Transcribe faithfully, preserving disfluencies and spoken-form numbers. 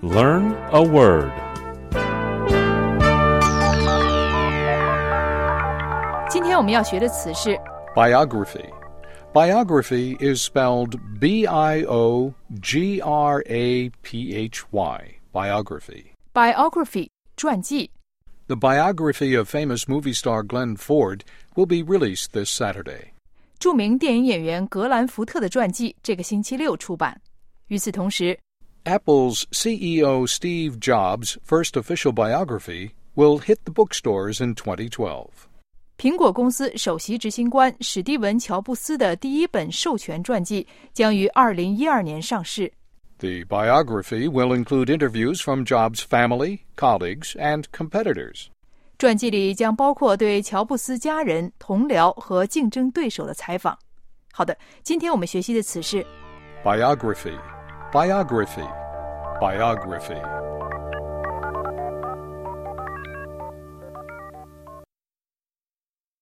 Learn a word. 今天我们要学的词是 Biography. Biography is spelled B I O G R A P H Y. Biography. biography 传记。 The biography of famous movie star Glenn Ford will be released this Saturday. 著名电影演员格兰福特的传记这个星期六出版。与此同时 Apple's C E O Steve Jobs' first official biography will hit the bookstores in twenty twelve. 苹果公司首席执行官史蒂文·乔布斯的第一本授权传记将于二零一二年上市。 The biography will include interviews from Jobs' family, colleagues, and competitors. 传记里将包括对乔布斯家人、同僚和竞争对手的采访。好的，今天我们学习的词是 Biography, biography, biography.